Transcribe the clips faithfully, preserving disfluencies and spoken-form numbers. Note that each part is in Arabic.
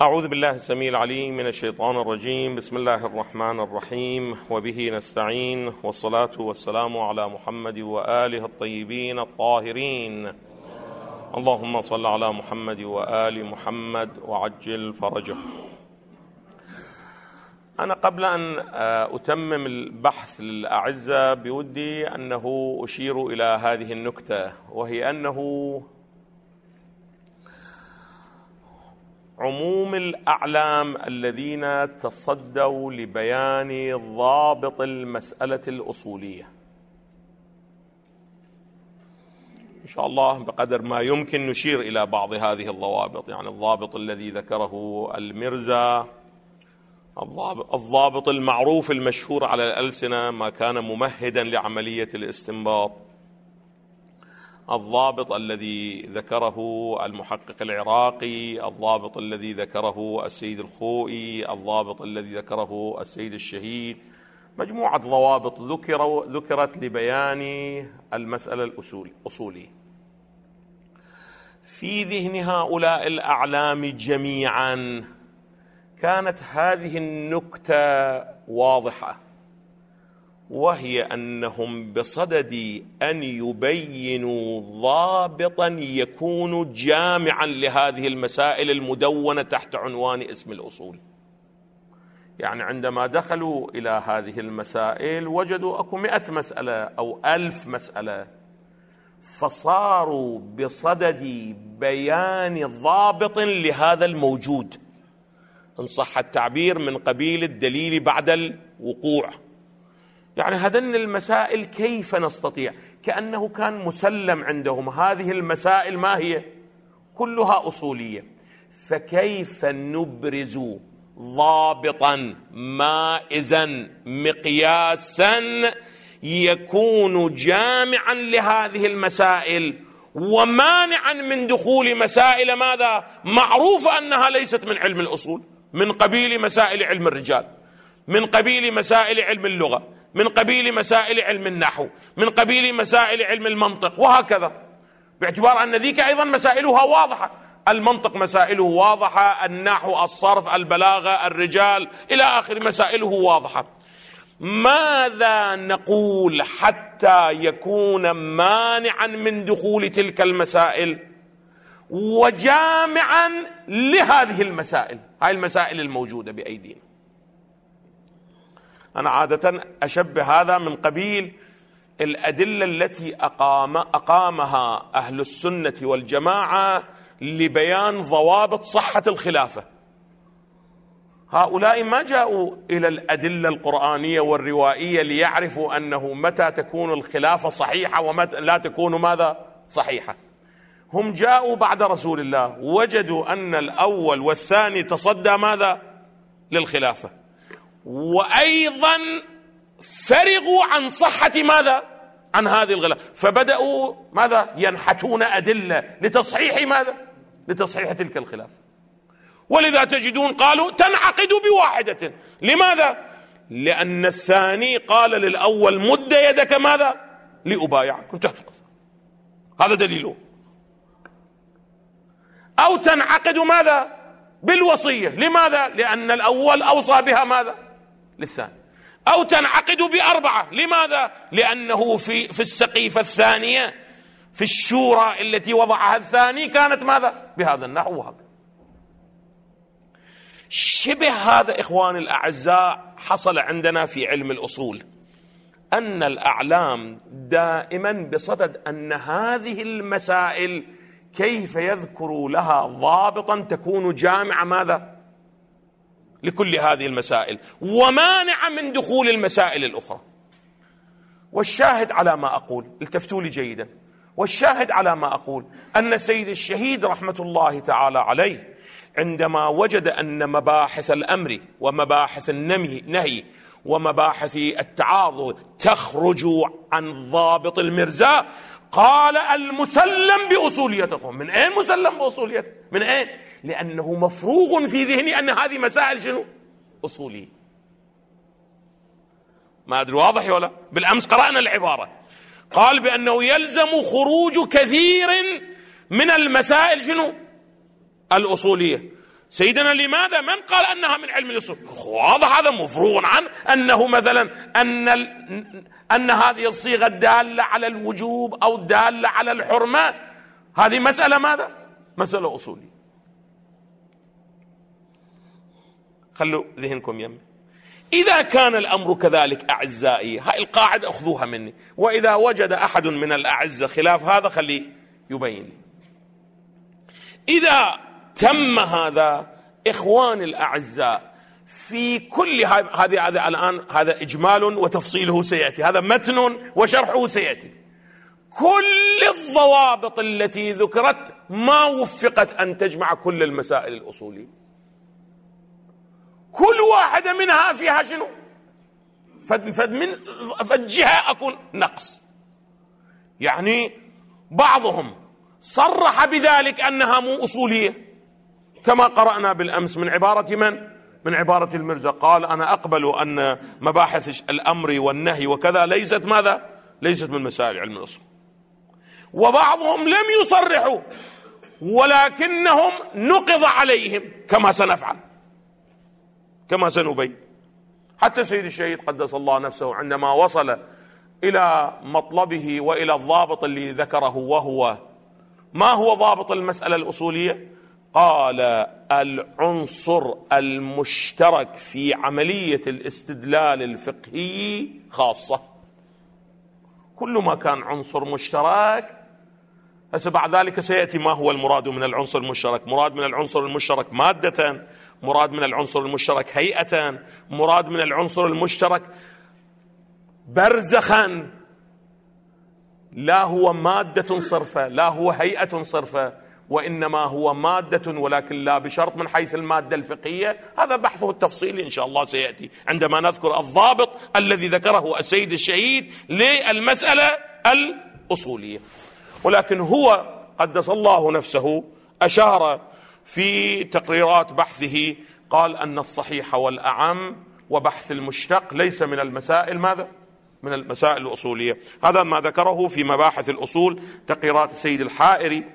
أعوذ بالله السميع العليم من الشيطان الرجيم. بسم الله الرحمن الرحيم، وبه نستعين، والصلاة والسلام على محمد وآله الطيبين الطاهرين. اللهم صل على محمد وآل محمد وعجل فرجه. أنا قبل أن أتمم البحث للأعزة بودي أنه أشير إلى هذه النكتة، وهي أنه عموم الأعلام الذين تصدوا لبيان ضابط المسألة الأصولية إن شاء الله بقدر ما يمكن نشير إلى بعض هذه الضوابط. يعني الضابط الذي ذكره المرزا، الضابط, الضابط المعروف المشهور على الألسنة ما كان ممهدا لعملية الاستنباط، الضابط الذي ذكره المحقق العراقي، الضابط الذي ذكره السيد الخوئي، الضابط الذي ذكره السيد الشهيد. مجموعة ضوابط ذكر ذكرت لبيان المسألة الأصولية. في ذهن هؤلاء الأعلام جميعا كانت هذه النكتة واضحة، وهي أنهم بصدد أن يبينوا ضابطا يكون جامعا لهذه المسائل المدونة تحت عنوان اسم الأصول. يعني عندما دخلوا إلى هذه المسائل وجدوا أكو مئة مسألة أو ألف مسألة، فصاروا بصدد بيان ضابط لهذا الموجود، إن صح التعبير، من قبيل الدليل بعد الوقوع. يعني هذين المسائل كيف نستطيع، كأنه كان مسلم عندهم هذه المسائل ما هي كلها أصولية، فكيف نبرز ضابطا مائزا مقياسا يكون جامعا لهذه المسائل ومانعا من دخول مسائل ماذا معروفة أنها ليست من علم الأصول، من قبيل مسائل علم الرجال، من قبيل مسائل علم اللغة، من قبيل مسائل علم النحو، من قبيل مسائل علم المنطق، وهكذا، باعتبار أن ذيك أيضا مسائلها واضحة. المنطق مسائله واضحة، النحو، الصرف، البلاغة، الرجال، إلى آخر مسائله واضحة. ماذا نقول حتى يكون مانعا من دخول تلك المسائل وجامعا لهذه المسائل، هاي المسائل الموجودة بأيدينا؟ أنا عادة أشبه هذا من قبيل الأدلة التي أقام أقامها أهل السنة والجماعة لبيان ضوابط صحة الخلافة. هؤلاء ما جاءوا إلى الأدلة القرآنية والروائية ليعرفوا أنه متى تكون الخلافة صحيحة ومتى لا تكون ماذا صحيحة. هم جاءوا بعد رسول الله، وجدوا أن الأول والثاني تصدى ماذا للخلافة، وأيضا فرغوا عن صحة ماذا عن هذه الخلافة، فبدأوا ماذا ينحتون أدلة لتصحيح ماذا لتصحيح تلك الخلافة. ولذا تجدون قالوا تنعقد بواحدة. لماذا؟ لأن الثاني قال للأول مد يدك ماذا لأبايعك، هذا دليله. أو تنعقد ماذا بالوصية. لماذا؟ لأن الأول أوصى بها ماذا للثاني. أو تنعقد بأربعة. لماذا؟ لأنه في في السقيفة الثانية في الشورى التي وضعها الثاني كانت ماذا بهذا النحو. وهذا شبه هذا إخواني الأعزاء حصل عندنا في علم الأصول، أن الأعلام دائما بصدد أن هذه المسائل كيف يذكر لها ضابطا تكون جامعة ماذا لكل هذه المسائل ومانعة من دخول المسائل الأخرى. والشاهد على ما أقول، التفتوا لي جيدا، والشاهد على ما أقول أن السيد الشهيد رحمة الله تعالى عليه عندما وجد أن مباحث الأمر ومباحث النهي ومباحث التعاضد تخرج عن ضابط المرزا، قال المسلم بأصوليتكم. من أين مسلم بأصوليته؟ من أين؟ لأنه مفروغ في ذهني أن هذه مسائل شنو أصولية. ما أدري واضح ولا؟ بالأمس قرأنا العبارة، قال بأنه يلزم خروج كثير من المسائل شنو الأصولية. سيدنا لماذا؟ من قال أنها من علم الأصول؟ واضح هذا مفروغ عنه أنه مثلا أن أن هذه الصيغة الدالة على الوجوب أو الدالة على الحرمة هذه مسألة ماذا؟ مسألة أصولية. خلوا ذهنكم يمي. إذا كان الأمر كذلك أعزائي، هاي القاعدة أخذوها مني، وإذا وجد أحد من الأعزة خلاف هذا خليه يبين لي. إذا تم هذا إخواني الأعزاء في كل هذه هذا الآن هذا إجمال وتفصيله سيأتي، هذا متن وشرحه سيأتي. كل الضوابط التي ذكرت ما وفقت أن تجمع كل المسائل الأصولية، كل واحدة منها فيها شنو؟ فد فد من فد جهة أكون نقص. يعني بعضهم صرح بذلك أنها مو أصولية، كما قرأنا بالأمس من عبارة من؟ من عبارة المرزا، قال أنا أقبل أن مباحث الأمر والنهي وكذا ليست ماذا؟ ليست من مسائل علم الأصول. وبعضهم لم يصرحوا ولكنهم نقض عليهم كما سنفعل، كما سنبين. حتى سيد الشهيد قدس الله نفسه عندما وصل إلى مطلبه وإلى الضابط اللي ذكره، وهو ما هو ضابط المسألة الأصولية؟ قال العنصر المشترك في عملية الاستدلال الفقهي خاصة. كل ما كان عنصر مشترك، هسه بعد ذلك سيأتي ما هو المراد من العنصر المشترك. مراد من العنصر المشترك مادة، مراد من العنصر المشترك هيئة، مراد من العنصر المشترك برزخا. لا هو مادة صرفة، لا هو هيئة صرفة، وإنما هو مادة، ولكن لا بشرط من حيث المادة الفقهية. هذا بحثه التفصيلي إن شاء الله سيأتي عندما نذكر الضابط الذي ذكره السيد الشهيد للمسألة الأصولية. ولكن هو قدس الله نفسه أشار في تقريرات بحثه، قال أن الصحيح والأعم وبحث المشتق ليس من المسائل ماذا؟ من المسائل الأصولية. هذا ما ذكره في مباحث الأصول، تقريرات السيد الحائري،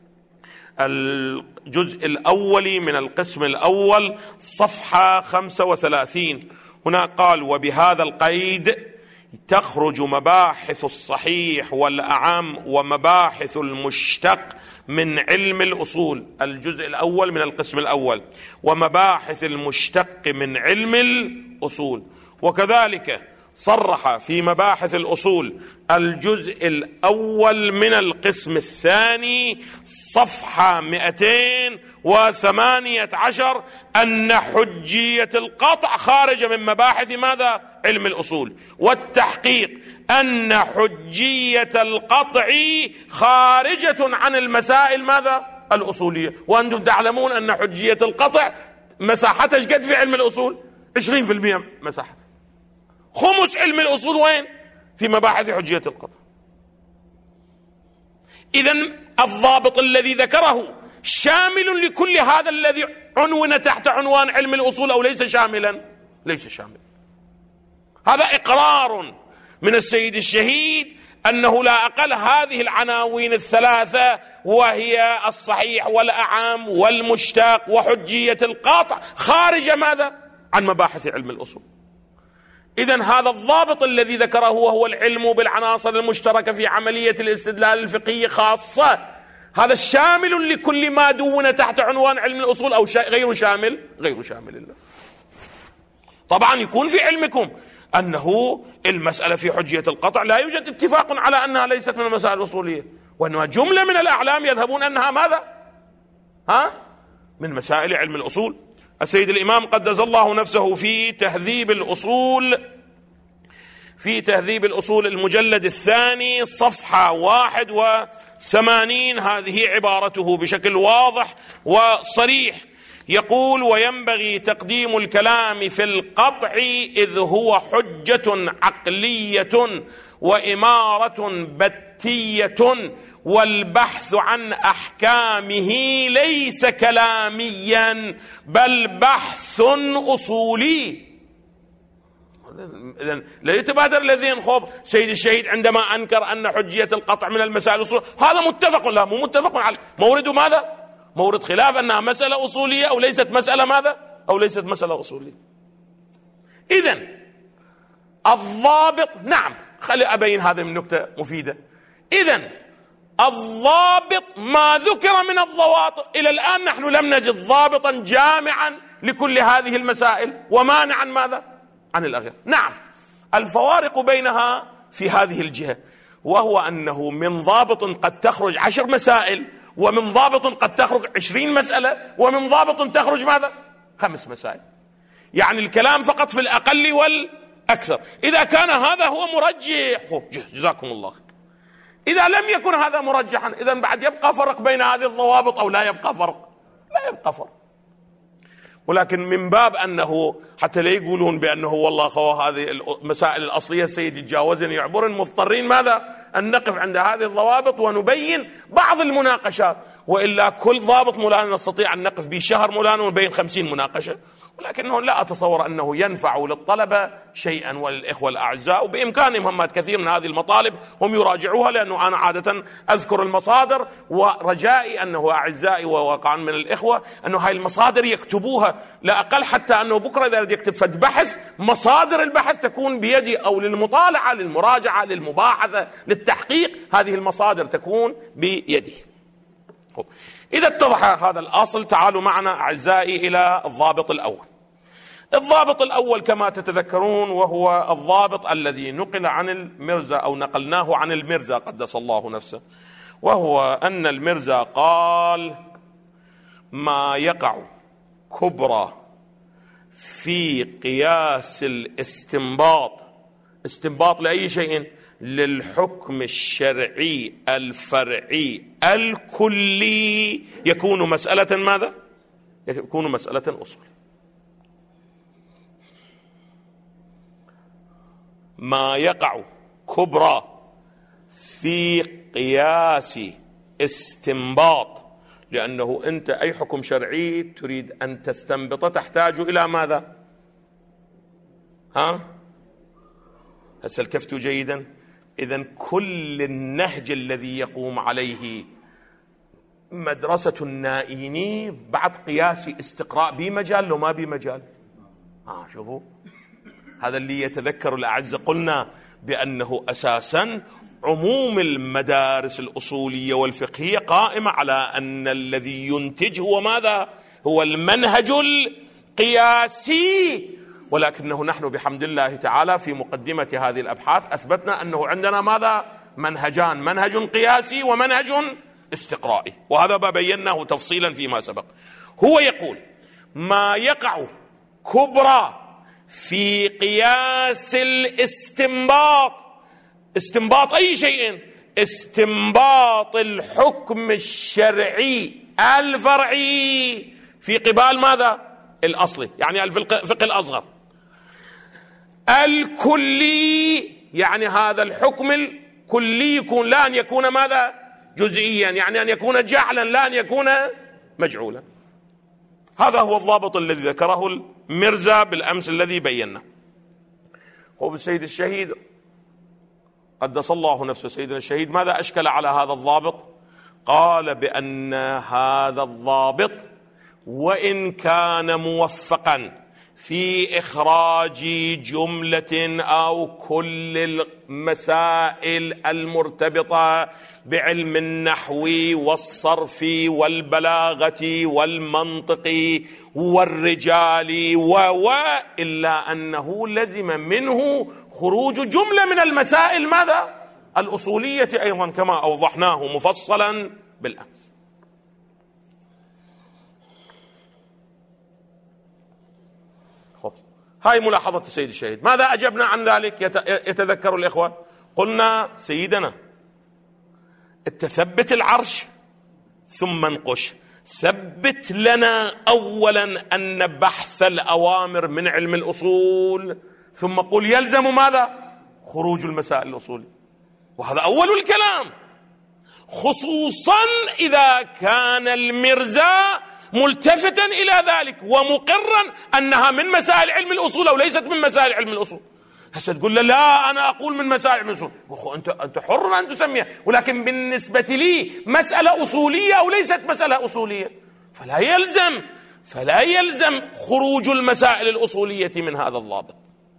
الجزء الأول من القسم الأول صفحة خمسة وثلاثين. هنا قال وبهذا القيد تخرج مباحث الصحيح والأعم ومباحث المشتق من علم الأصول، الجزء الأول من القسم الأول، ومباحث المشتق من علم الأصول. وكذلك صرح في مباحث الأصول الجزء الأول من القسم الثاني صفحة مئتين وثمانية عشر أن حجية القطع خارجة من مباحث ماذا؟ علم الأصول، والتحقيق أن حجية القطع خارجة عن المسائل ماذا؟ الأصولية. وأنتم تعلمون أن حجية القطع مساحتها قد في علم الأصول؟ عشرين بالمئة مساحة. خمس علم الأصول وين؟ في مباحث حجية القطع. إذن الضابط الذي ذكره شامل لكل هذا الذي عنون تحت عنوان علم الأصول أو ليس شاملا؟ ليس شاملا. هذا إقرار من السيد الشهيد أنه لا أقل هذه العناوين الثلاثة، وهي الصحيح والأعام والمشتق وحجية القطع، خارج ماذا؟ عن مباحث علم الأصول. إذن هذا الضابط الذي ذكره وهو العلم بالعناصر المشتركة في عملية الاستدلال الفقهي خاصة، هذا شامل لكل ما دون تحت عنوان علم الأصول أو غير شامل؟ غير شامل الله. طبعا يكون في علمكم أنه المسألة في حجية القطع لا يوجد اتفاق على أنها ليست من المسائل الأصولية، وأنها جملة من الأعلام يذهبون أنها ماذا؟ ها؟ من مسائل علم الأصول. السيد الإمام قدس الله نفسه في تهذيب الأصول، في تهذيب الأصول المجلد الثاني صفحة واحد وثمانين، هذه عبارته بشكل واضح وصريح، يقول وينبغي تقديم الكلام في القطع إذ هو حجة عقلية وإمارة بتية، والبحث عن أحكامه ليس كلاميا بل بحث أصولي. إذن لا يتبادر الذين خوف سيد الشهيد عندما أنكر أن حجية القطع من المسائل الأصولية، هذا متفق، لا مو متفق عليه. مورده ماذا؟ مورد خلاف أنها مسألة أصولية أو ليست مسألة ماذا؟ أو ليست مسألة أصولية. إذن الضابط، نعم خلي أبين هذا من نكتة مفيدة. إذن الضابط ما ذكر من الضوابط، إلى الآن نحن لم نجد ضابطا جامعا لكل هذه المسائل ومانعا ماذا؟ عن الأغيار. نعم الفوارق بينها في هذه الجهة، وهو أنه من ضابط قد تخرج عشر مسائل، ومن ضابط قد تخرج عشرين مسألة، ومن ضابط تخرج ماذا؟ خمس مسائل. يعني الكلام فقط في الأقل والأكثر. إذا كان هذا هو مرجح جزاكم الله خير. إذا لم يكن هذا مرجحا إذن بعد يبقى فرق بين هذه الضوابط أو لا يبقى فرق؟ لا يبقى فرق. ولكن من باب أنه حتى لا يقولون بأنه والله خو هذه المسائل الأصلية سيدي تجاوزني يعبرن، مضطرين ماذا؟ أن نقف عند هذه الضوابط ونبين بعض المناقشات، وإلا كل ضابط مولانا نستطيع أن نقف به شهر مولانا ونبين خمسين مناقشة، ولكنه لا أتصور أنه ينفع للطلبة شيئا وللإخوة الأعزاء، وبإمكانهم هم كثير من هذه المطالب هم يراجعوها، لأنه أنا عادة أذكر المصادر، ورجائي أنه أعزائي وواقعا من الإخوة أنه هاي المصادر يكتبوها، لا أقل حتى أنه بكرة إذا يكتب فد بحث مصادر البحث تكون بيدي، أو للمطالعة للمراجعة للمباحثة للتحقيق هذه المصادر تكون بيدي. إذا اتضح هذا الأصل تعالوا معنا أعزائي إلى الضابط الأول. الضابط الأول كما تتذكرون وهو الضابط الذي نقل عن المرزا أو نقلناه عن المرزا قدس الله نفسه، وهو أن المرزا قال: ما يقع كبرى في قياس الاستنباط، استنباط لأي شيء؟ للحكم الشرعي الفرعي الكلي، يكون مسألة ماذا؟ يكون مسألة أصول. ما يقع كبرى في قياس استنباط، لأنه أنت أي حكم شرعي تريد أن تستنبط تحتاج إلى ماذا؟ ها؟ هل سلكفت جيدا؟ إذن كل النهج الذي يقوم عليه مدرسة النائيني بعد قياس استقراء بمجال لو ما بمجال. آه شوفوا هذا اللي يتذكر الأعزة، قلنا بأنه أساسا عموم المدارس الأصولية والفقهية قائمة على أن الذي ينتج هو ماذا؟ هو المنهج القياسي، ولكنه نحن بحمد الله تعالى في مقدمة هذه الأبحاث أثبتنا أنه عندنا ماذا؟ منهجان، منهج قياسي ومنهج استقرائي، وهذا ما بيناه تفصيلا فيما سبق. هو يقول: ما يقع كبرى في قياس الاستنباط، استنباط أي شيء؟ استنباط الحكم الشرعي الفرعي في قبال ماذا؟ الأصلي، يعني الفقه الأصغر. الكلي يعني هذا الحكم الكلي يكون لا أن يكون ماذا؟ جزئيا، يعني أن يكون جعلا لا أن يكون مجعولا. هذا هو الضابط الذي ذكره المرزا بالأمس الذي بينا. هو السيد الشهيد قدس الله نفسه، سيدنا الشهيد ماذا أشكل على هذا الضابط؟ قال بأن هذا الضابط وإن كان موفقا في إخراج جملة أو كل المسائل المرتبطة بعلم النحو والصرف والبلاغة والمنطق والرجال و إلا أنه لزم منه خروج جملة من المسائل ماذا؟ الأصولية أيضا، كما أوضحناه مفصلا بالأمس. هاي ملاحظة السيد الشهيد. ماذا أجبنا عن ذلك؟ يتذكر الإخوة، قلنا سيدنا التثبت العرش ثم انقش، ثبت لنا أولا أن بحث الأوامر من علم الأصول، ثم قل يلزم ماذا؟ خروج المسائل الأصولية، وهذا أول الكلام، خصوصا إذا كان المرزا ملتفتا إلى ذلك ومقرا أنها من مسائل علم الأصول أو ليست من مسائل علم الأصول. هسه تقول له لا أنا أقول من مسائل علم الأصول، أنت أنت حر أن تسميها، ولكن بالنسبة لي مسألة أصولية أو ليست مسألة أصولية. فلا يلزم فلا يلزم خروج المسائل الأصولية من هذا الضابط،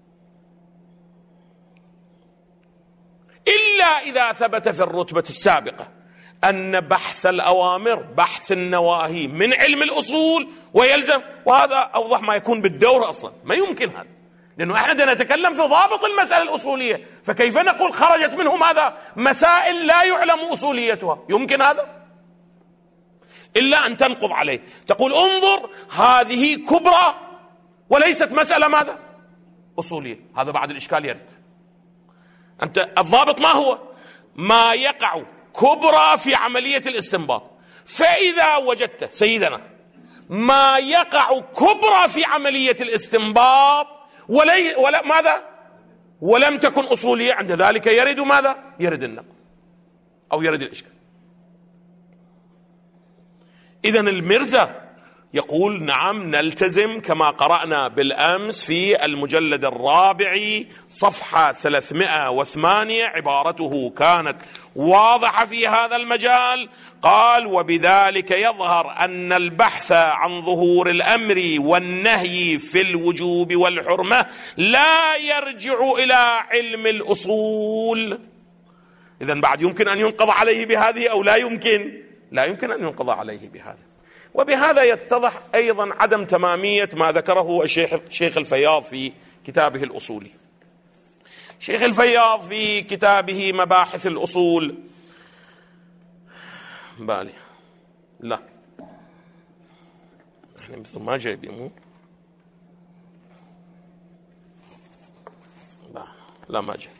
إلا إذا ثبت في الرتبة السابقة أن بحث الأوامر بحث النواهي من علم الأصول ويلزم، وهذا أوضح ما يكون بالدورة أصلا، ما يمكن هذا، لأنه احنا نتكلم في ضابط المسألة الأصولية، فكيف نقول خرجت منه ماذا؟ مسائل لا يعلم أصوليتها، يمكن هذا؟ إلا أن تنقض عليه، تقول انظر هذه كبرى وليست مسألة ماذا؟ أصولية. هذا بعد الإشكال يرد. أنت الضابط ما هو؟ ما يقع كبرى في عملية الاستنباط، فإذا وجدت سيدنا ما يقع كبرى في عملية الاستنباط ولي ولا ماذا؟ ولم تكن أصولية، عند ذلك يرد ماذا؟ يرد النقض أو يرد الإشكال. إذن المرزا يقول نعم نلتزم كما قرأنا بالأمس في المجلد الرابع صفحة ثلاثمائة وثمانية، عبارته كانت واضحة في هذا المجال، قال وبذلك يظهر أن البحث عن ظهور الأمر والنهي في الوجوب والحرمة لا يرجع إلى علم الأصول. إذن بعد يمكن أن ينقض عليه بهذه أو لا يمكن؟ لا يمكن أن ينقض عليه بهذا. وبهذا يتضح أيضا عدم تمامية ما ذكره الشيخ الشيخ الفياض في كتابه الأصولي. شيخ الفياض في كتابه مباحث الأصول بالي لا احنا مثل ما جايبين مو لا لا ما جاي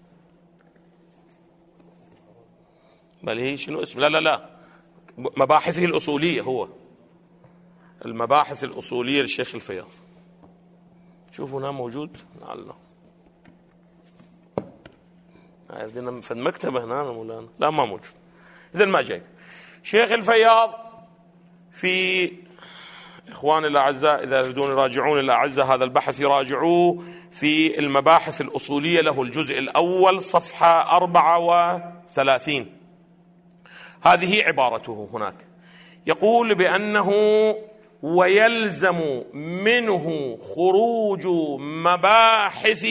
بل هي شنو اسم لا لا لا مباحثه الأصولية، هو المباحث الأصولية للشيخ الفياض. شوفوا هنا موجود لعله عندنا في المكتبة هنا مولانا، لا ما موجود، إذن ما جاي. شيخ الفياض في إخواني الأعزاء إذا يريدون يراجعون الأعزاء هذا البحث يراجعوه في المباحث الأصولية، له الجزء الأول صفحة أربعة وثلاثين. هذه عبارته هناك، يقول بأنه ويلزم منه خروج مباحث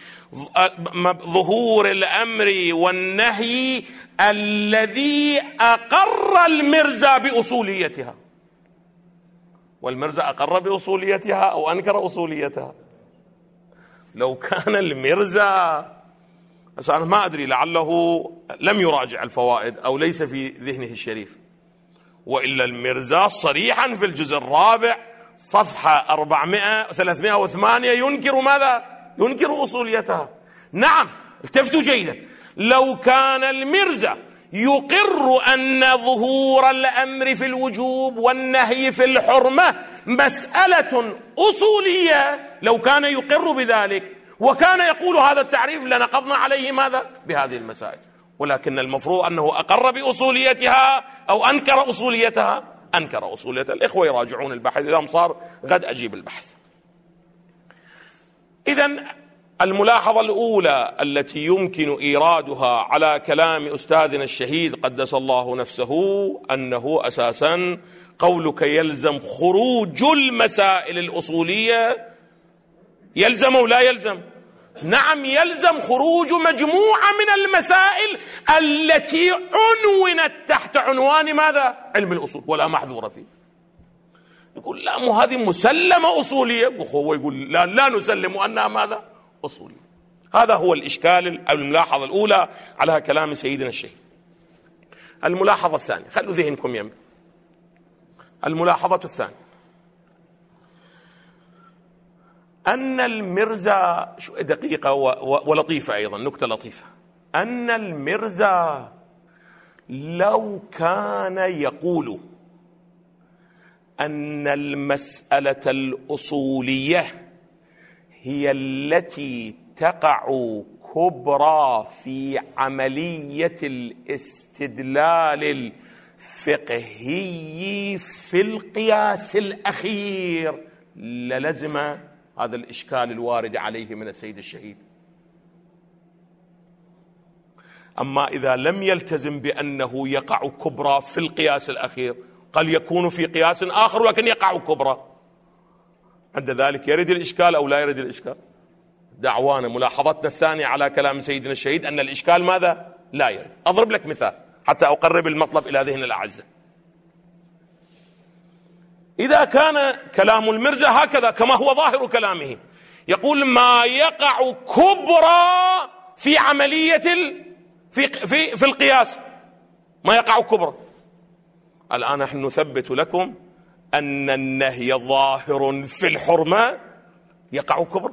ظهور الأمر والنهي الذي أقر المرزا بأصوليتها. والمرزا أقر بأصوليتها أو أنكر أصوليتها؟ لو كان المرزا، بس أنا ما أدري لعله لم يراجع الفوائد أو ليس في ذهنه الشريف، وإلا المرزا صريحا في الجزء الرابع صفحة أربعمائة ثلاثمائة وثمانية ينكر ماذا؟ ينكر أصوليتها. نعم التفتوا جيدا، لو كان المرزا يقر أن ظهور الأمر في الوجوب والنهي في الحرمة مسألة أصولية، لو كان يقر بذلك وكان يقول هذا التعريف لنقضنا عليه ماذا؟ بهذه المسائل. ولكن المفروض أنه أقر بأصوليتها أو أنكر أصوليتها؟ أنكر أصوليتها. الإخوة يراجعون البحث، إذا صار غد أجيب البحث. إذن الملاحظة الأولى التي يمكن إيرادها على كلام أستاذنا الشهيد قدس الله نفسه أنه أساسا قولك يلزم خروج المسائل الأصولية، يلزم أو لا يلزم؟ نعم يلزم خروج مجموعة من المسائل التي عنونت تحت عنوان ماذا؟ علم الأصول، ولا محذور فيه. يقول لا مو هذه مسلمة أصولية، هو يقول لا لا نسلم أنها ماذا؟ أصولية. هذا هو الإشكال أو الملاحظة الأولى على كلام سيدنا الشيخ. الملاحظة الثانية، خلوا ذهنكم يم. الملاحظة الثانية أن المرزا دقيقة ولطيفة أيضا، نكتة لطيفة، أن المرزا لو كان يقول أن المسألة الأصولية هي التي تقع كبرى في عملية الاستدلال الفقهي في القياس الأخير للزم هذا الإشكال الوارد عليه من السيد الشهيد. أما إذا لم يلتزم بأنه يقع كبرى في القياس الأخير قد يكون في قياس آخر ولكن يقع كبرى. عند ذلك يرد الإشكال أو لا يرد الإشكال؟ دعوانا ملاحظتنا الثانية على كلام سيدنا الشهيد أن الإشكال ماذا؟ لا يرد. أضرب لك مثال حتى أقرب المطلب إلى ذهن الأعزة. إذا كان كلام المرزا هكذا كما هو ظاهر كلامه، يقول ما يقع كبرى في عملية ال... في... في... في القياس، ما يقع كبرى. الآن نحن نثبت لكم أن النهي ظاهر في الحرمة يقع كبرى،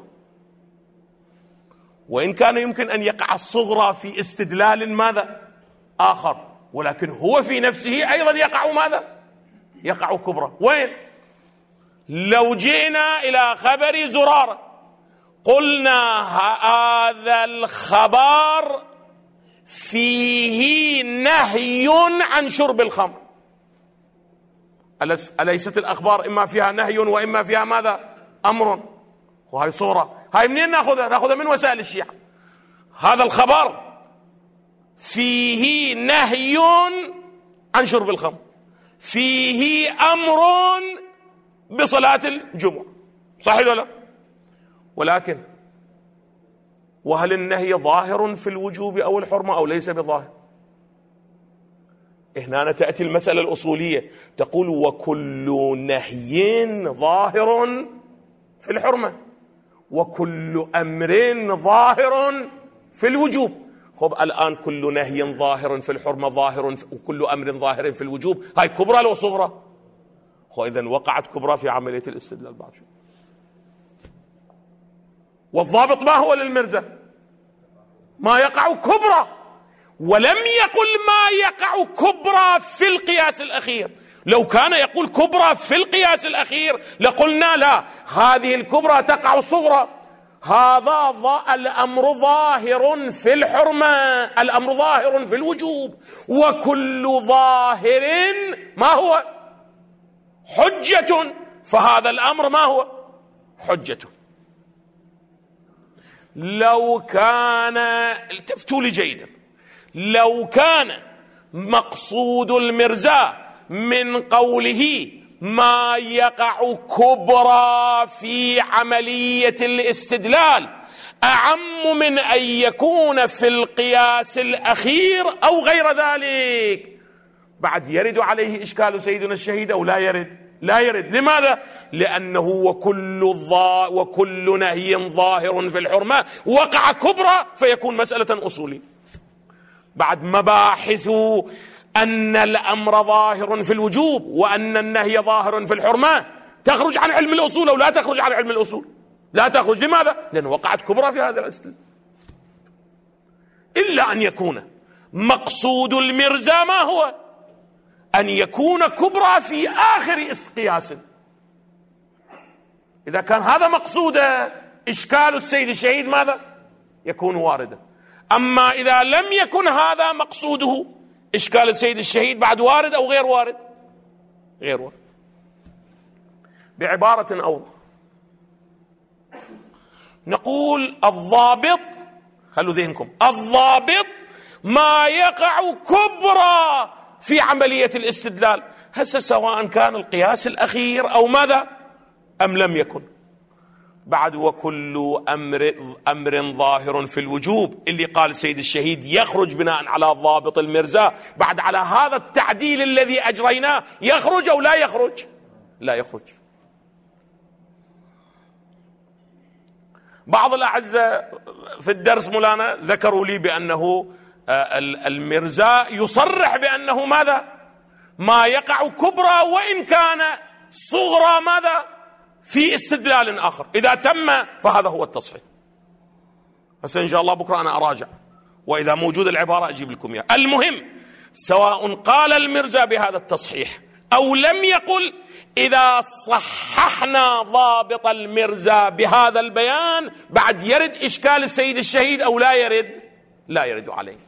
وإن كان يمكن أن يقع الصغرى في استدلال ماذا آخر، ولكن هو في نفسه أيضا يقع ماذا؟ يقع كبرى. وين؟ لو جئنا إلى خبر زرارة قلنا هذا الخبر فيه نهي عن شرب الخمر، أليست الأخبار إما فيها نهي وإما فيها ماذا؟ أمر. وهي صورة، هاي منين نأخذها؟ نأخذها من وسائل الشيعة. هذا الخبر فيه نهي عن شرب الخمر، فيه أمر بصلاة الجمعة، صحيح ولا لا؟ ولكن وهل النهي ظاهر في الوجوب أو الحرمة أو ليس بظاهر؟ هنا تأتي المسألة الأصولية تقول وكل نهي ظاهر في الحرمة وكل أمر ظاهر في الوجوب. خب الآن كل نهي ظاهر في الحرمة ظاهر وكل أمر ظاهر في الوجوب، هاي كبرى لو صغرى؟ وإذن وقعت كبرى في عملية الاستدلال بعد شيء. والضابط ما هو للمرزا؟ ما يقع كبرى، ولم يقل ما يقع كبرى في القياس الأخير. لو كان يقول كبرى في القياس الأخير لقلنا لا، هذه الكبرى تقع صغرى. هذا الأمر ظاهر في الحرمة، الأمر ظاهر في الوجوب، وكل ظاهر ما هو؟ حجة. فهذا الأمر ما هو؟ حجة. لو كان، التفتوا لي جيدا، لو كان مقصود المرزا من قوله ما يقع كبرى في عملية الاستدلال أعم من أن يكون في القياس الأخير أو غير ذلك، بعد يرد عليه إشكال سيدنا الشهيد أو لا يرد؟ لا يرد. لماذا؟ لأنه وكل, ظا وكل نهي ظاهر في الحرمة وقع كبرى فيكون مسألة أصولية. بعد مباحث أن الأمر ظاهر في الوجوب وأن النهي ظاهر في الحرمة تخرج عن علم الأصول أو لا تخرج عن علم الأصول؟ لا تخرج. لماذا؟ لأن وقعت كبرى في هذا الاستدلال. إلا أن يكون مقصود المرزا ما هو؟ أن يكون كبرى في آخر قياس. إذا كان هذا مقصوده إشكال السيد الشهيد ماذا؟ يكون واردا. أما إذا لم يكن هذا مقصوده إشكال السيد الشهيد بعد وارد أو غير وارد؟ غير وارد. بعبارة أوضح نقول الضابط، خلوا ذهنكم، الضابط ما يقع كبرى في عملية الاستدلال، هسه سواء كان القياس الأخير أو ماذا أم لم يكن. بعد وكل أمر, أمر ظاهر في الوجوب اللي قال سيد الشهيد يخرج بناء على ضابط المرزا، بعد على هذا التعديل الذي أجريناه يخرج أو لا يخرج؟ لا يخرج. بعض الأعزاء في الدرس مولانا ذكروا لي بأنه المرزا يصرح بأنه ماذا؟ ما يقع كبرى وإن كان صغرى ماذا؟ في استدلال آخر. إذا تم فهذا هو التصحيح. بس إن شاء الله بكرة أنا أراجع، وإذا موجود العبارة أجيب لكم إياها. المهم سواء قال المرزا بهذا التصحيح أو لم يقل، إذا صححنا ضابط المرزا بهذا البيان بعد يرد إشكال السيد الشهيد أو لا يرد؟ لا يرد عليه.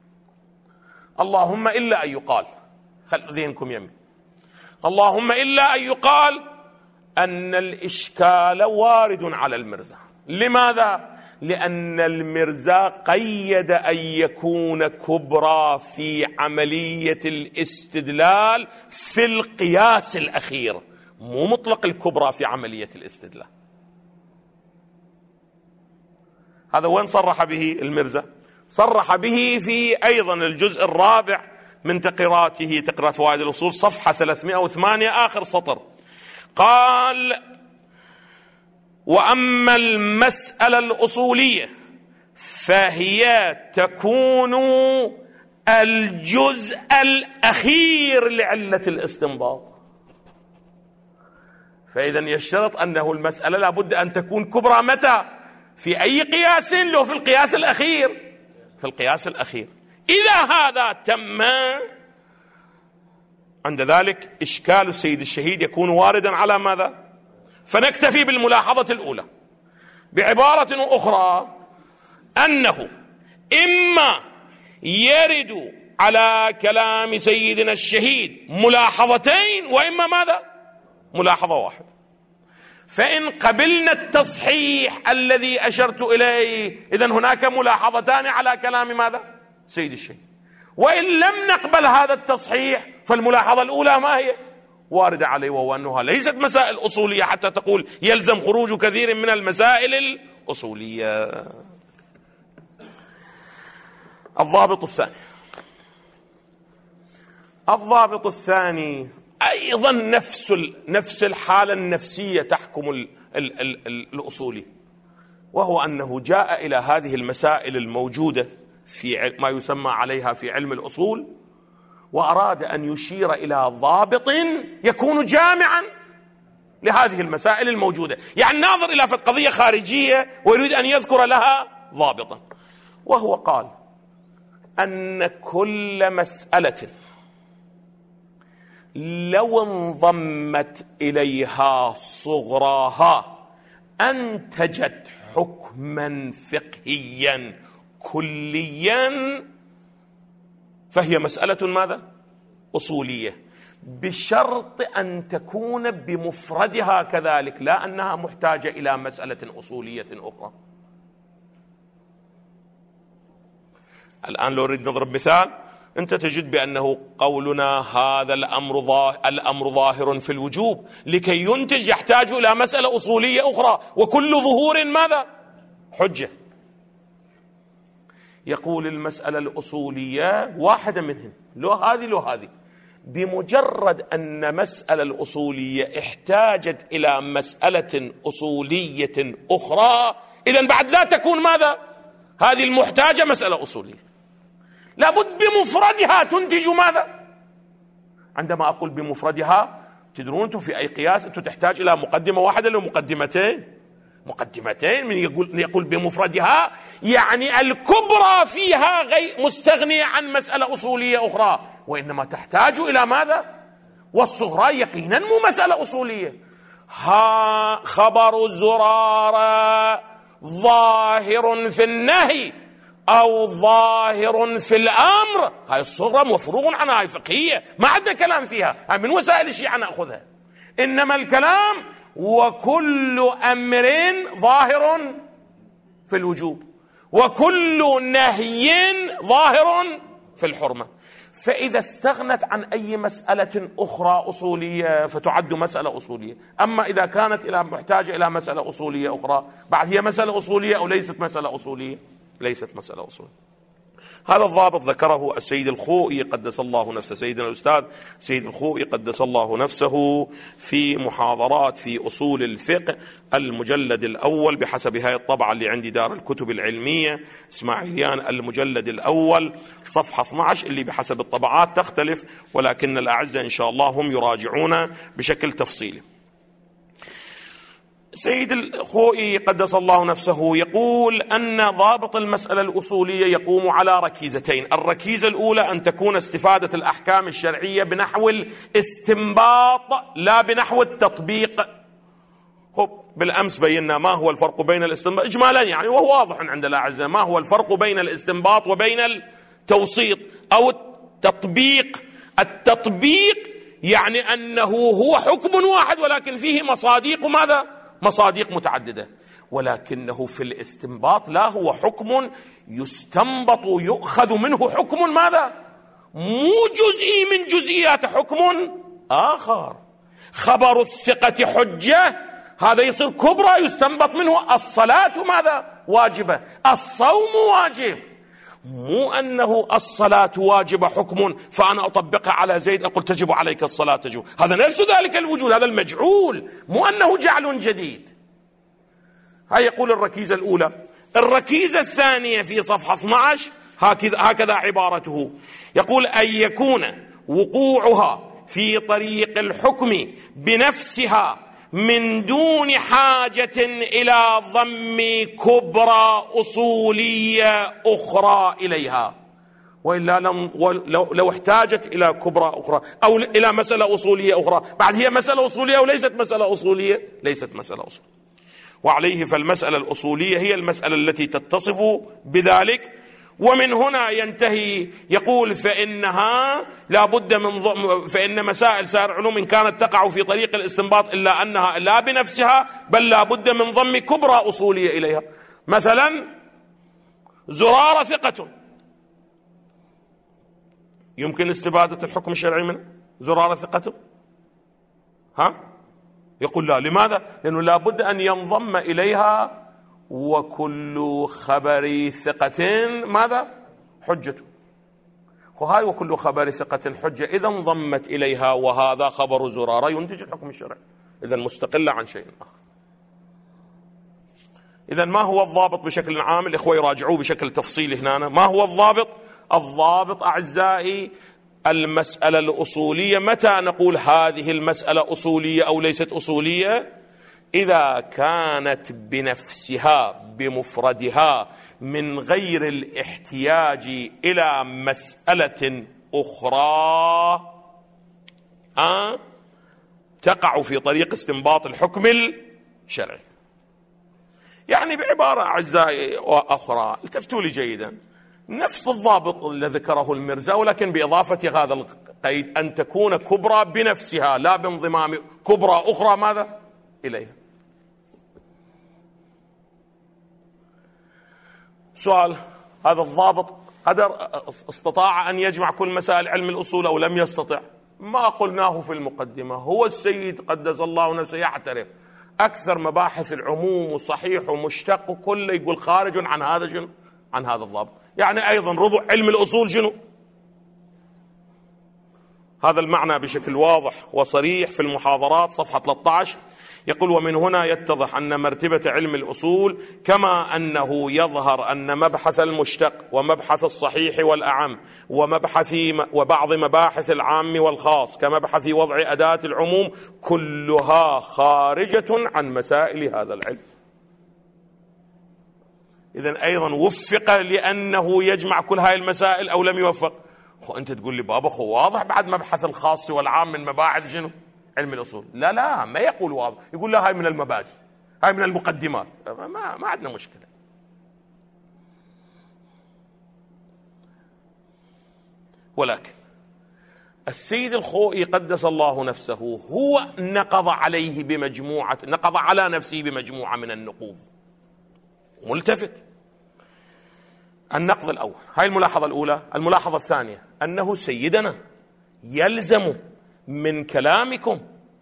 اللهم إلا أن يقال، خلوا ذهنكم يمين، اللهم إلا أن يقال أن الإشكال وارد على المرزا. لماذا؟ لأن المرزا قيد أن يكون كبرى في عملية الاستدلال في القياس الأخير، مو مطلق الكبرى في عملية الاستدلال. هذا وين صرح به المرزا؟ صرح به في أيضا الجزء الرابع من تقراته، تقرات فوائد الأصول، صفحة ثلاثمائة وثمانية، آخر سطر، قال: وأما المسألة الأصولية فهي تكون الجزء الأخير لعلة الاستنباط. فإذا يشترط أنه المسألة لابد أن تكون كبرى متى؟ في أي قياس؟ له في القياس الأخير، في القياس الأخير. إذا هذا تم، عند ذلك إشكال السيد الشهيد يكون واردا على ماذا؟ فنكتفي بالملاحظة الأولى بعبارة أخرى، أنه إما يرد على كلام سيدنا الشهيد ملاحظتين، وإما ماذا؟ ملاحظة واحدة. فإن قبلنا التصحيح الذي أشرت إليه، إذن هناك ملاحظتان على كلام ماذا؟ سيد الشهيد. وإن لم نقبل هذا التصحيح فالملاحظة الأولى ما هي؟ واردة عليه، وهو أنها ليست مسائل أصولية حتى تقول يلزم خروج كثير من المسائل الأصولية. الضابط الثاني، الضابط الثاني أيضا نفس نفس الحالة النفسية تحكم ال ال ال ال الأصولي، وهو أنه جاء إلى هذه المسائل الموجودة في ما يسمى عليها في علم الأصول، وأراد أن يشير إلى ضابط يكون جامعا لهذه المسائل الموجودة، يعني ناظر إلى قضية خارجية ويريد أن يذكر لها ضابطا. وهو قال أن كل مسألة لو انضمت إليها صغراها أنتجت حكما فقهيا كليا فهي مسألة ماذا؟ أصولية، بشرط أن تكون بمفردها كذلك، لا أنها محتاجة إلى مسألة أصولية أخرى. الآن لو نريد نضرب مثال، أنت تجد بأنه قولنا هذا الأمر ظاهر, الأمر ظاهر في الوجوب لكي ينتج يحتاج إلى مسألة أصولية أخرى، وكل ظهور ماذا؟ حجة. يقول المسألة الأصولية واحدة منهم، لو هذه لو هذه، بمجرد أن مسألة الأصولية احتاجت إلى مسألة أصولية أخرى، إذن بعد لا تكون ماذا؟ هذه المحتاجة مسألة أصولية، لابد بمفردها تنتج ماذا؟ عندما أقول بمفردها، تدرون أنتم في أي قياس أنتم تحتاج إلى مقدمة واحدة أو مقدمتين؟ مقدمتين. من يقول, يقول بمفردها يعني الكبرى فيها غير مستغنية عن مسألة أصولية أخرى، وإنما تحتاج إلى ماذا؟ والصغرى يقينا مو مسألة أصولية. ها خبر زرارة ظاهر في النهي أو ظاهر في الأمر، هاي الصغرى مفروغ عنها، هاي فقهية ما عندنا كلام فيها، هاي من وسائل الشيعة نأخذها. إنما الكلام وكل أمر ظاهر في الوجوب وكل نهي ظاهر في الحرمة. فإذا استغنت عن أي مسألة أخرى أصولية فتعد مسألة أصولية. أما إذا كانت إلى محتاجة إلى مسألة أصولية أخرى، بعد هي مسألة أصولية أو ليست مسألة أصولية؟ ليست مسألة أصولية. هذا الضابط ذكره السيد الخوئي قدس الله نفسه، سيدنا الأستاذ سيد الخوئي قدس الله نفسه، في محاضرات في أصول الفقه المجلد الأول بحسب هاي الطبعة اللي عندي دار الكتب العلمية إسماعيليان، المجلد الأول صفحة اثني عشر، اللي بحسب الطبعات تختلف، ولكن الأعزة إن شاء الله هم يراجعون بشكل تفصيلي. سيد الخوئي قدس الله نفسه يقول أن ضابط المسألة الأصولية يقوم على ركيزتين. الركيزة الأولى أن تكون استفادة الأحكام الشرعية بنحو الاستنباط لا بنحو التطبيق. خب بالأمس بينا ما هو الفرق بين الاستنباط إجمالا يعني، وهو واضح عند الأعزاء، ما هو الفرق بين الاستنباط وبين التوسيط أو التطبيق. التطبيق يعني أنه هو حكم واحد ولكن فيه مصاديق ماذا؟ مصاديق متعددة. ولكنه في الاستنباط لا، هو حكم يستنبط يؤخذ منه حكم ماذا؟ مو جزئي من جزئيات حكم آخر. خبر الثقة حجة، هذا يصير كبرى يستنبط منه الصلاة ماذا؟ واجبة، الصوم واجب. مو أنه الصلاة واجبة حكم فأنا أطبقها على زيد أقول تجب عليك الصلاة تجب، هذا نفس ذلك الوجود، هذا المجعول، مو أنه جعل جديد. هاي يقول الركيزة الأولى. الركيزة الثانية في صفحة اثني عشر هكذا, هكذا عبارته، يقول أن يكون وقوعها في طريق الحكم بنفسها من دون حاجة إلى ضم كبرى أصولية أخرى إليها، وإلا لو, لو احتاجت إلى كبرى أخرى أو إلى مسألة أصولية أخرى، بعد هي مسألة أصولية وليست مسألة أصولية، ليست مسألة أصولية. وعليه فالمسألة الأصولية هي المسألة التي تتصف بذلك. ومن هنا ينتهي، يقول فإنها لا بد من ضم، فإن مسائل سائر علوم إن كانت تقع في طريق الاستنباط إلا أنها لا بنفسها بل لا بد من ضم كبرى أصولية إليها. مثلا زرارة ثقة، يمكن استبادة الحكم الشرعي منه زرارة ثقة؟ ها؟ يقول لا. لماذا؟ لأنه لا بد أن ينضم إليها وكل خبر ثقة ماذا؟ حجة. وهاي وكل خبر ثقة حجة إذا انضمت إليها وهذا خبر زرارة ينتج الحكم الشرعي، إذا مستقلة عن شيء آخر. إذا ما هو الضابط بشكل عام؟ الإخوة يراجعوه بشكل تفصيلي هنا. ما هو الضابط؟ الضابط أعزائي المسألة الأصولية. متى نقول هذه المسألة أصولية أو ليست أصولية؟ إذا كانت بنفسها بمفردها من غير الاحتياج إلى مسألة أخرى أه؟ تقع في طريق استنباط الحكم الشرعي. يعني بعبارة أعزائي أخرى التفتوا لي جيدا، نفس الضابط الذي ذكره المرزا ولكن بإضافة هذا القيد أن تكون كبرى بنفسها لا بانضمام كبرى أخرى ماذا؟ إليها. سؤال، هذا الضابط قدر استطاع أن يجمع كل مسائل علم الأصول أو لم يستطع؟ ما قلناه في المقدمة، هو السيد قدس الله نفسه يعترف أكثر مباحث العموم وصحيح ومشتق وكله يقول خارج عن هذا شنو؟ عن هذا الضابط. يعني أيضا ربع علم الأصول شنو؟ هذا المعنى بشكل واضح وصريح في المحاضرات صفحة ثلاثة عشر. يقول ومن هنا يتضح أن مرتبة علم الأصول كما أنه يظهر أن مبحث المشتق ومبحث الصحيح والأعم ومبحث وبعض مباحث العام والخاص كمبحث وضع أداة العموم كلها خارجة عن مسائل هذا العلم. إذن أيضا وفق لأنه يجمع كل هاي المسائل أو لم يوفق؟ وأنت تقول لي بابا خو واضح بعد مبحث الخاص والعام من مباحث شنو؟ علم الأصول. لا لا ما يقول واضح، يقول لا هاي من المبادئ، هاي من المقدمات، ما, ما عندنا مشكلة. ولكن السيد الخوئي قدس الله نفسه هو نقض عليه بمجموعة، نقض على نفسه بمجموعة من النقوض. ملتفت. النقض الأول، هاي الملاحظة الأولى. الملاحظة الثانية أنه سيدنا يلزم من كلامكم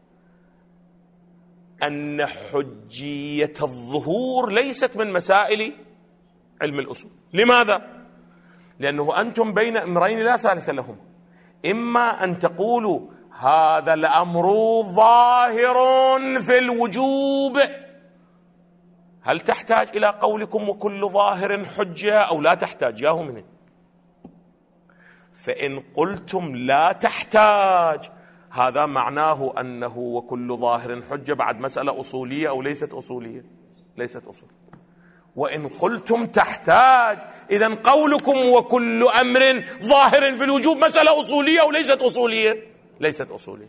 أن حجية الظهور ليست من مسائل علم الأصول. لماذا؟ لأنه أنتم بين أمرين لا ثالث لهم، إما أن تقولوا هذا الأمر ظاهر في الوجوب، هل تحتاج إلى قولكم وكل ظاهر حجة أو لا تحتاج؟ ياهم منه. فإن قلتم لا تحتاج هذا معناه أنه وكل ظاهر حجة بعد مسألة أصولية أو ليست أصولية؟ ليست أصول. وإن قلتم تحتاج إذن قولكم وكل أمر ظاهر في الوجوب مسألة أصولية أو ليست أصولية؟ ليست أصولية.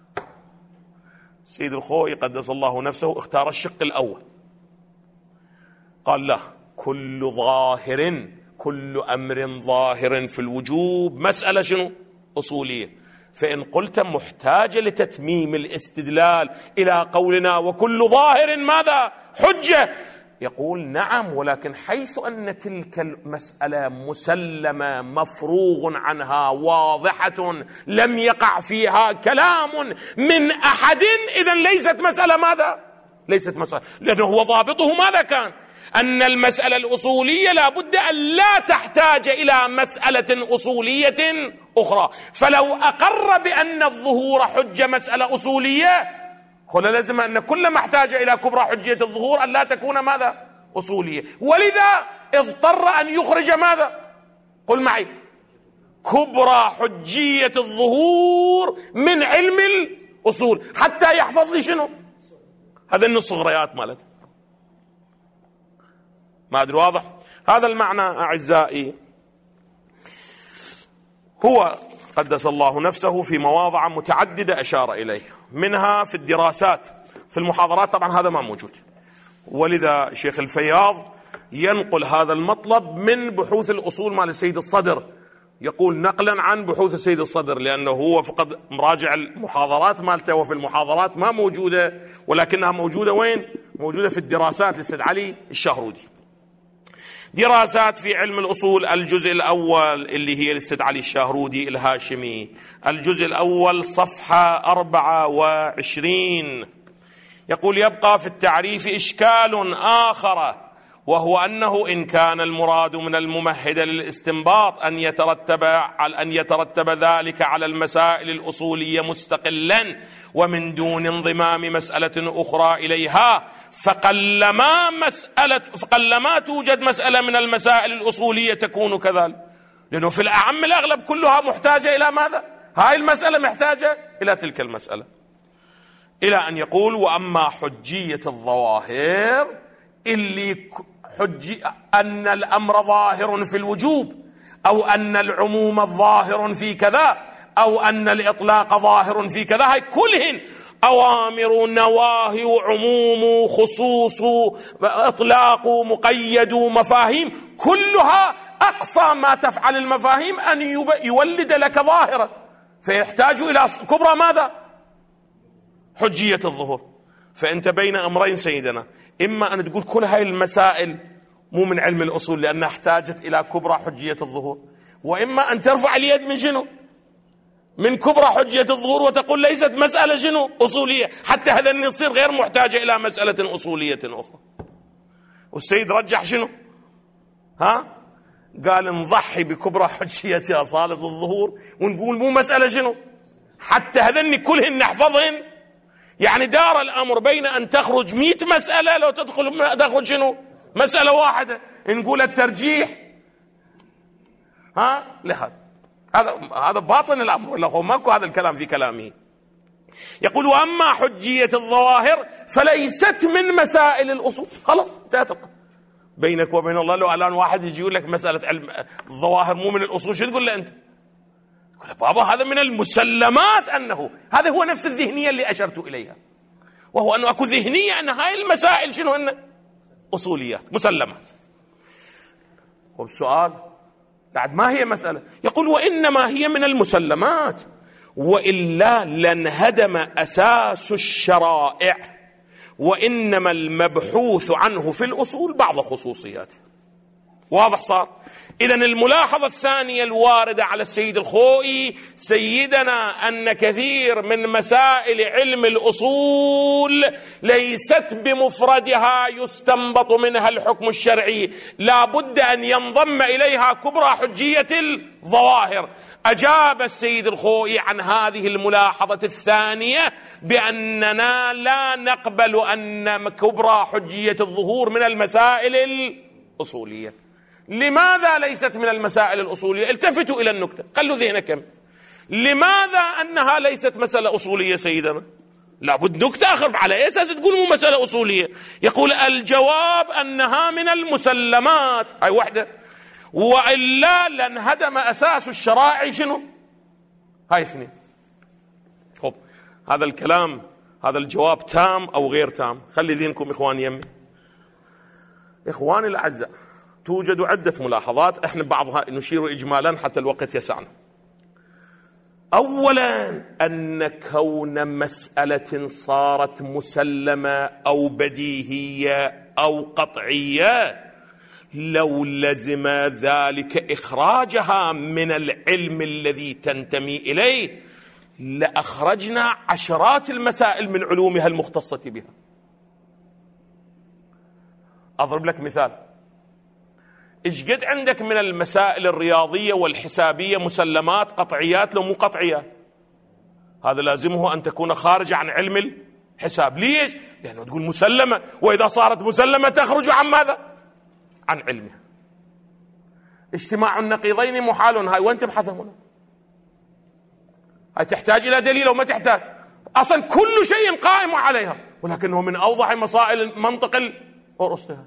سيد الخوئي قدس الله نفسه اختار الشق الأول، قال لا، كل ظاهر كل أمر ظاهر في الوجوب مسألة شنو؟ أصولية. فإن قلت محتاج لتتميم الاستدلال إلى قولنا وكل ظاهر ماذا؟ حجة، يقول نعم، ولكن حيث أن تلك المسألة مسلمة مفروغ عنها واضحة لم يقع فيها كلام من أحد، إذن ليست مسألة ماذا؟ ليست مسألة، لأنه هو ضابطه ماذا كان؟ أن المسألة الأصولية لا بد أن لا تحتاج إلى مسألة أصولية أخرى. فلو أقر بأن الظهور حجة مسألة أصولية، هنا لازم أن كل ما احتاج إلى كبرى حجية الظهور أن لا تكون ماذا؟ أصولية. ولذا اضطر أن يخرج ماذا؟ قل معي، كبرى حجية الظهور من علم الأصول حتى يحفظ لي شنو؟ هذا النص غريات مالته. ما أدري واضح؟ هذا المعنى أعزائي هو قدس الله نفسه في مواضع متعددة أشار إليه، منها في الدراسات، في المحاضرات طبعا هذا ما موجود، ولذا شيخ الفياض ينقل هذا المطلب من بحوث الأصول مال السيد الصدر، يقول نقلا عن بحوث السيد الصدر، لأنه هو فقد مراجع المحاضرات مالته، وفي المحاضرات ما موجودة، ولكنها موجودة وين؟ موجودة في الدراسات للسيد علي الشهرودي. دراسات في علم الأصول الجزء الأول اللي هي للسيد علي الشهرودي الهاشمي، الجزء الأول صفحة أربعة وعشرين، يقول يبقى في التعريف إشكال آخر، وهو أنه إن كان المراد من الممهد للاستنباط أن يترتب على أن يترتب ذلك على المسائل الأصولية مستقلا ومن دون انضمام مسألة أخرى إليها، فقلما مسألة فقلما توجد مسألة من المسائل الأصولية تكون كذلك، لأنه في الأعم الأغلب كلها محتاجة إلى ماذا؟ هاي المسألة محتاجة إلى تلك المسألة، إلى أن يقول وأما حجية الظواهر اللي حجي أن الأمر ظاهر في الوجوب، أو أن العموم ظاهر في كذا، أو أن الإطلاق ظاهر في كذا، هاي كلهن أوامر نواهي عموم خصوص إطلاق مقيد مفاهيم، كلها أقصى ما تفعل المفاهيم أن يولد لك ظاهرة، فيحتاج إلى كبرى ماذا؟ حجية الظهور. فأنت بين أمرين سيدنا، إما أن تقول كل هاي المسائل مو من علم الأصول لأنها احتاجت إلى كبرى حجية الظهور، وإما أن ترفع اليد من شنو؟ من كبرى حجية الظهور وتقول ليست مسألة شنو؟ أصولية، حتى هذا يصير غير محتاجة إلى مسألة أصولية أخرى. والسيد رجح شنو؟ ها؟ قال نضحي بكبرى حجية أصالة الظهور ونقول مو مسألة شنو؟ حتى هذني كلهن نحفظهن. يعني دار الأمر بين أن تخرج مئة مسألة لو تدخل تخرج شنو؟ مسألة واحدة، نقول الترجيح ها لهذا، هذا هذا باطن الأمر، ولا هو ماكو هذا الكلام في كلامه. يقول وأما حجية الظواهر فليست من مسائل الأصول. خلاص انتهت بينك وبين الله. لو الآن واحد يجي يقول لك مسألة علم الظواهر مو من الأصول، شو تقول له أنت؟ تقول بابا هذا من المسلمات، أنه هذا هو نفس الذهنية اللي أشرت إليها، وهو أنه أكو ذهنية أن هاي المسائل شنو هن؟ أصوليات مسلمات. والسؤال بعد ما هي مسألة؟ يقول وإنما هي من المسلمات، وإلا لانهدم أساس الشرائع، وإنما المبحوث عنه في الأصول بعض خصوصياته. واضح صار؟ إذن الملاحظة الثانية الواردة على السيد الخوئي سيدنا أن كثير من مسائل علم الأصول ليست بمفردها يستنبط منها الحكم الشرعي، لا بد أن ينضم إليها كبرى حجية الظواهر. أجاب السيد الخوئي عن هذه الملاحظة الثانية بأننا لا نقبل أن كبرى حجية الظهور من المسائل الأصولية. لماذا ليست من المسائل الأصولية؟ التفتوا إلى النكتة، خلوا ذهنكم. لماذا أنها ليست مسألة أصولية سيدنا؟ لابد نكتة آخر، على أي أساس تقول مو مسألة أصولية؟ يقول الجواب أنها من المسلمات، هاي وحدة، وإلا لانهدم أساس الشرائع شنو؟ هاي اثنين. خب هذا الكلام، هذا الجواب تام أو غير تام؟ خلي ذهنكم إخواني يمي. إخواني الأعزاء، توجد عدة ملاحظات، احنا بعضها نشير إجمالا حتى الوقت يسعنا. أولا أن كون مسألة صارت مسلمة أو بديهية أو قطعية لو لزم ذلك إخراجها من العلم الذي تنتمي إليه لأخرجنا عشرات المسائل من علومها المختصة بها. أضرب لك مثال. إيش قد عندك من المسائل الرياضية والحسابية مسلمات قطعيات لو مو قطعيات؟ هذا لازمه أن تكون خارجة عن علم الحساب. ليش؟ لأنه تقول مسلمة، وإذا صارت مسلمة تخرج عن ماذا؟ عن علمها. اجتماع النقيضين محال، هاي وين تبحث هنا؟ هاي تحتاج إلى دليل وما تحتاج، أصلا كل شيء قائم عليها، ولكنه من أوضح مسائل منطق أرسطو.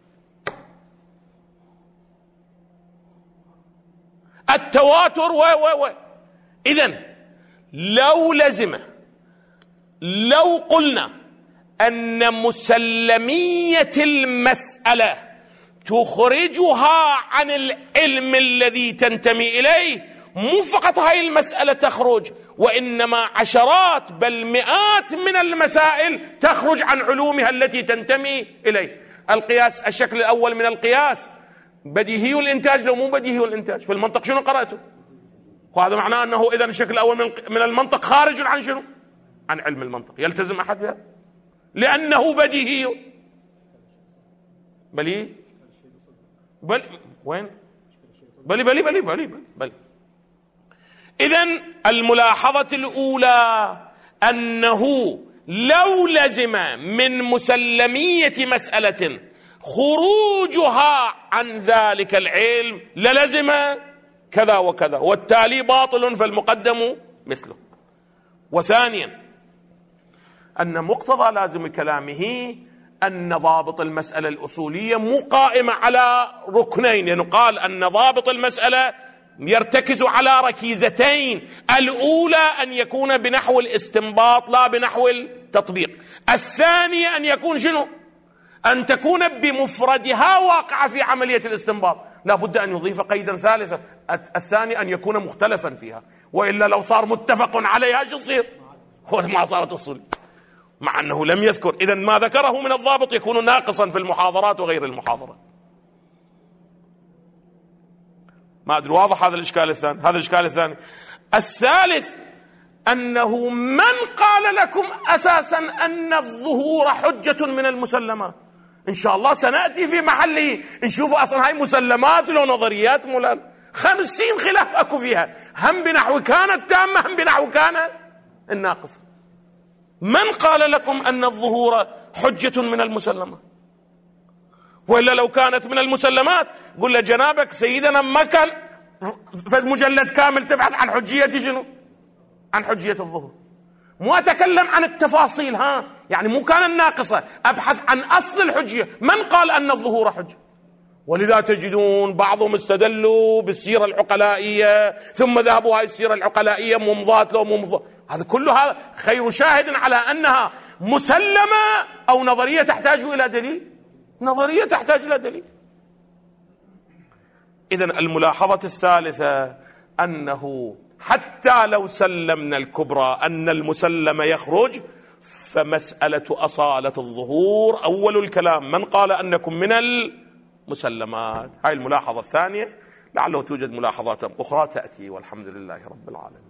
التواتر و و و إذن لو لزم، لو قلنا أن مسلمية المسألة تخرجها عن العلم الذي تنتمي إليه، مو فقط هاي المسألة تخرج، وإنما عشرات بل مئات من المسائل تخرج عن علومها التي تنتمي إليه. القياس، الشكل الأول من القياس بديهي الإنتاج لو مو بديهي الإنتاج، في المنطق شنو قرأته؟ وهذا معناه أنه إذن الشكل الأول من المنطق خارج عن شنو؟ عن علم المنطق. يلتزم أحد بها؟ لأنه بديهي. بلي بل وين بلي بلي بلي بلي بلي, بلي. إذن الملاحظة الأولى أنه لو لزم من مسلمية مسألة خروجها عن ذلك العلم للزم كذا وكذا، والتالي باطل فالمقدم مثله. وثانيا أن مقتضى لازم كلامه أن ضابط المسألة الأصولية مو قائمة على ركنين، يعني قال أن ضابط المسألة يرتكز على ركيزتين، الأولى أن يكون بنحو الاستنباط لا بنحو التطبيق، الثانية أن يكون شنو؟ أن تكون بمفردها واقعة في عملية الاستنباط، لا بد أن يضيف قيدا ثالثا، الثاني أن يكون مختلفا فيها، وإلا لو صار متفق عليها شو تصير؟ ما صارت أصول، مع أنه لم يذكر. إذن ما ذكره من الضابط يكون ناقصا في المحاضرات وغير المحاضرات. ما أدري واضح هذا الإشكال الثاني؟ هذا الإشكال الثاني. الثالث أنه من قال لكم أساسا أن الظهور حجة من المسلمات؟ إن شاء الله سنأتي في محله نشوف أصلا هاي مسلمات ولا نظريات ملال، خمسين خلاف أكو فيها، هم بنحو كانت تامة هم بنحو كان الناقص. من قال لكم أن الظهور حجة من المسلمات؟ وإلا لو كانت من المسلمات قل لجنابك سيدنا ما كان في مجلد كامل تبحث عن حجية شنو؟ عن حجية الظهور. مو أتكلم عن التفاصيل، ها يعني مو كان الناقصة، أبحث عن أصل الحجية. من قال أن الظهور حجة؟ ولذا تجدون بعضهم استدلوا بالسيرة العقلائية ثم ذهبوا هاي السيرة العقلائية ممضات لو ممضات، هذا كلها خير شاهد على أنها مسلمة أو نظرية تحتاج إلى دليل، نظرية تحتاج إلى دليل. إذن الملاحظة الثالثة أنه حتى لو سلمنا الكبرى أن المسلم يخرج، فمسألة أصالة الظهور أول الكلام من قال أنكم من المسلمات. هاي الملاحظة الثانية، لعله توجد ملاحظات أخرى تأتي، والحمد لله رب العالمين.